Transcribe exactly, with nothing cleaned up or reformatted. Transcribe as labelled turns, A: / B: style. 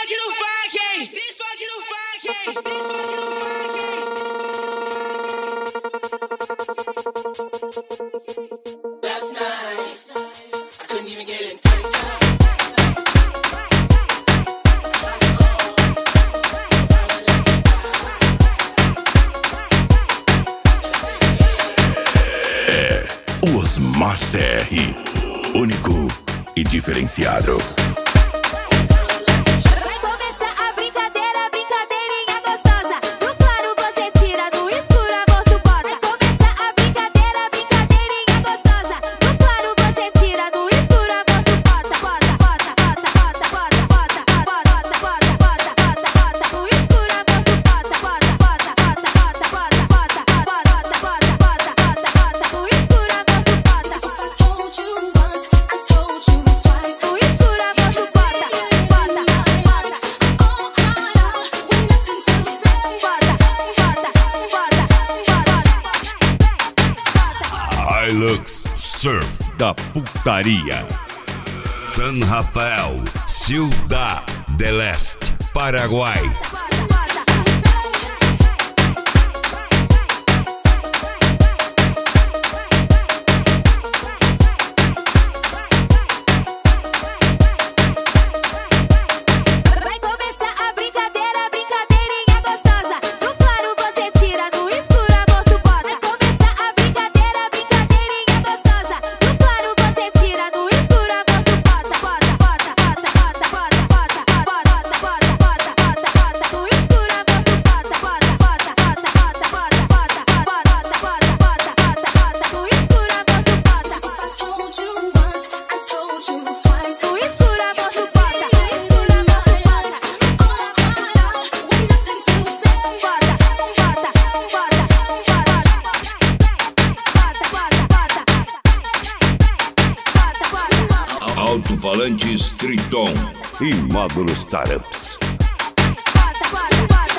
A: fode no funk, hein? Cris fode no funk, hein? Cris fode no funk, hein?
B: Last night, I couldn't even get an answer.
C: É o Osmar C R, único e diferenciado. Hilux Surf da Putaria. San Rafael, Ciudad del Este, Paraguai. Alto-falantes Triton e módulos Startups.
D: Bota, bota, bota.